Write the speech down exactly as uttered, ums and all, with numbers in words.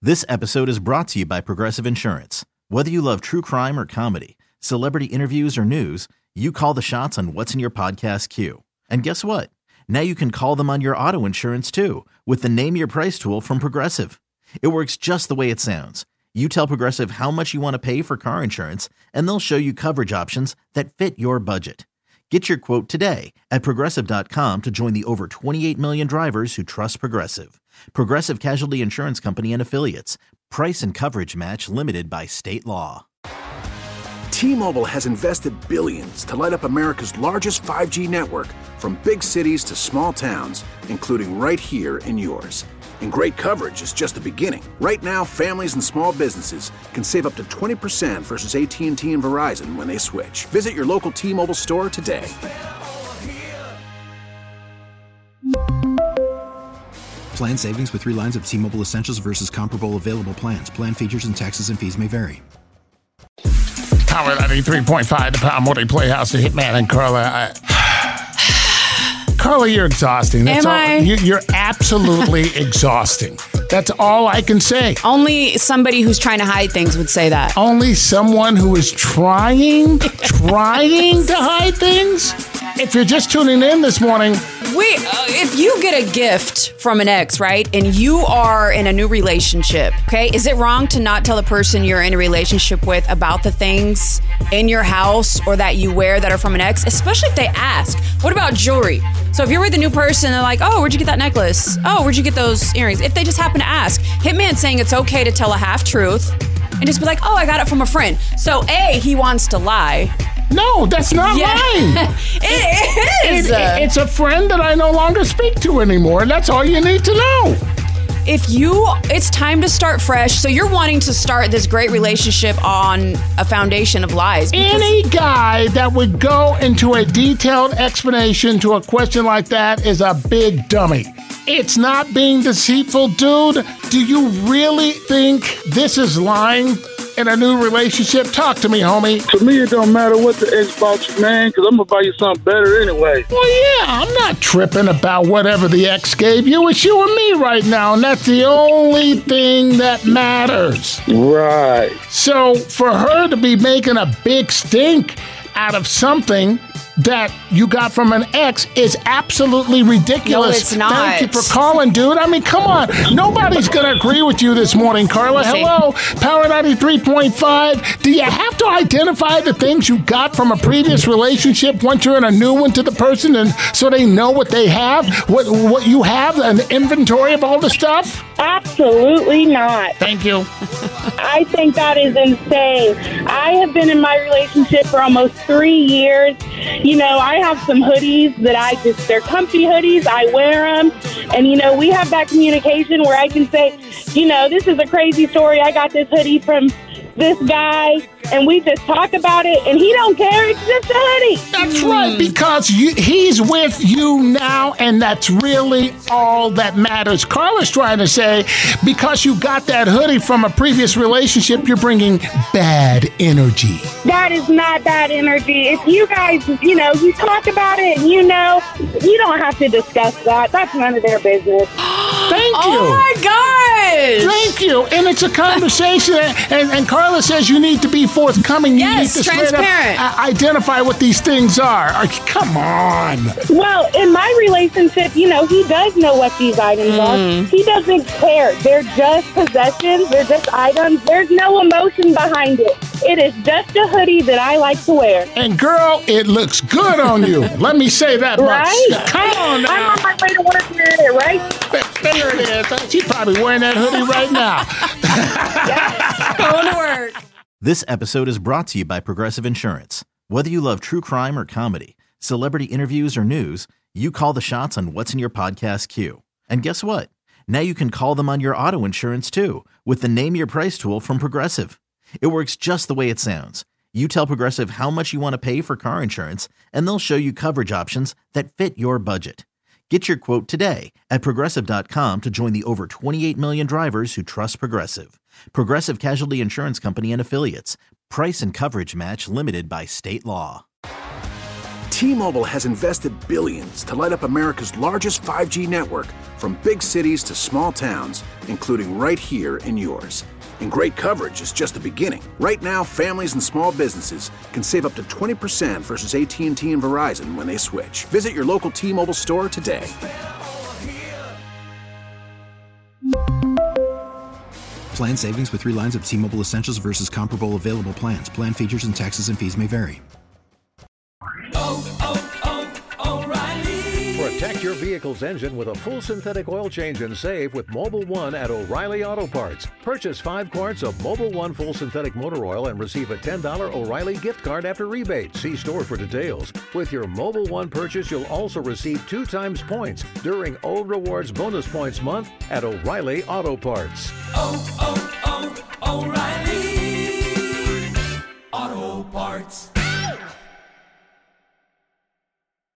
This episode is brought to you by Progressive Insurance. Whether you love true crime or comedy, celebrity interviews or news, you call the shots on what's in your podcast queue. And guess what? Now you can call them on your auto insurance too with the Name Your Price tool from Progressive. It works just the way it sounds. You tell Progressive how much you want to pay for car insurance, and they'll show you coverage options that fit your budget. Get your quote today at Progressive dot com to join the over twenty-eight million drivers who trust Progressive. Progressive Casualty Insurance Company and Affiliates. Price and coverage match limited by state law. T-Mobile has invested billions to light up America's largest five G network, from big cities to small towns, including right here in yours. And great coverage is just the beginning. Right now, families and small businesses can save up to twenty percent versus A T and T and Verizon when they switch. Visit your local T-Mobile store today. Plan savings with three lines of T-Mobile Essentials versus comparable available plans. Plan features and taxes and fees may vary. Power ninety-three point five, the Power Multi Playhouse, the Hitman and Carla. I, Carla, you're exhausting. That's Am all, I? You, you're absolutely exhausting. That's all I can say. Only somebody who's trying to hide things would say that. Only someone who is trying, trying to hide things? If you're just tuning in this morning, Wait, uh, if you get a gift from an ex, right, and you are in a new relationship, okay, is it wrong to not tell the person you're in a relationship with about the things in your house or that you wear that are from an ex, especially if they ask? What about jewelry? So if you're with a new person, they're like, oh, where'd you get that necklace? Oh, where'd you get those earrings? If they just happen to ask, Hitman saying it's okay to tell a half truth and just be like, oh, I got it from a friend. So A, he wants to lie. no, that's not Yeah. lying. It is. It- it- it's a friend that I no longer speak to anymore, and that's all you need to know. If you, it's time to start fresh. So you're wanting to start this great relationship on a foundation of lies. because- Any guy that would go into a detailed explanation to a question like that is a big dummy. It's not being deceitful, dude. Do you really think this is lying in a new relationship? Talk to me, homie. To me, it don't matter what the ex bought you, man, because I'm going to buy you something better anyway. Well, yeah, I'm not tripping about whatever the ex gave you. It's you and me right now, and that's the only thing that matters. Right. So for her to be making a big stink out of something that you got from an ex is absolutely ridiculous. No, it's not. Thank you for calling, dude. I mean, come on. Nobody's going to agree with you this morning, Carla. See. Hello, Power ninety-three point five. Do you have to identify the things you got from a previous relationship once you're in a new one to the person, and so they know what they have, what what you have, an inventory of all the stuff? Absolutely not. Thank you. I think that is insane. I have been in my relationship for almost three years. You know, I have some hoodies that I just, they're comfy hoodies. I wear them. And, you know, we have that communication where I can say, you know, this is a crazy story. I got this hoodie from this guy, and we just talk about it, and he don't care. It's just a hoodie. That's right, because you, he's with you now, and that's really all that matters. Carla's trying to say, because you got that hoodie from a previous relationship, you're bringing bad energy. That is not bad energy. If you guys, you know, you talk about it, and you know, you don't have to discuss that. That's none of their business. Thank you. Oh my gosh. Thank you. And it's a conversation, and, and Carla says you need to be forthcoming. You Yes, need to straight up, transparent. uh, identify what these things are. Uh, Come on. Well, in my relationship, you know, he does know what these items are. He doesn't care. They're just possessions. They're just items. There's no emotion behind it. It is just a hoodie that I like to wear. And girl, it looks good on you. Let me say that Right? much. Come on now. I'm on my way to work wearing it, right? There it is. She's probably wearing that hoodie right now. Going to work. This episode is brought to you by Progressive Insurance. Whether you love true crime or comedy, celebrity interviews or news, you call the shots on what's in your podcast queue. And guess what? Now you can call them on your auto insurance too with the Name Your Price tool from Progressive. It works just the way it sounds. You tell Progressive how much you want to pay for car insurance, and they'll show you coverage options that fit your budget. Get your quote today at Progressive dot com to join the over twenty-eight million drivers who trust Progressive. Progressive Casualty Insurance Company and Affiliates. Price and coverage match limited by state law. T-Mobile has invested billions to light up America's largest five G network, from big cities to small towns, including right here in yours. And great coverage is just the beginning. Right now, families and small businesses can save up to twenty percent versus A T and T and Verizon when they switch. Visit your local T-Mobile store today. Plan savings with three lines of T-Mobile Essentials versus comparable available plans. Plan features and taxes and fees may vary. Oh, oh, oh, O'Reilly. Protect your vehicle's engine with a full synthetic oil change and save with Mobil one at O'Reilly Auto Parts. Purchase five quarts of Mobil one full synthetic motor oil and receive a ten dollars O'Reilly gift card after rebate. See store for details. With your Mobil one purchase, you'll also receive two times points during O Rewards Bonus Points Month at O'Reilly Auto Parts. Oh, oh, oh, O'Reilly Auto Parts.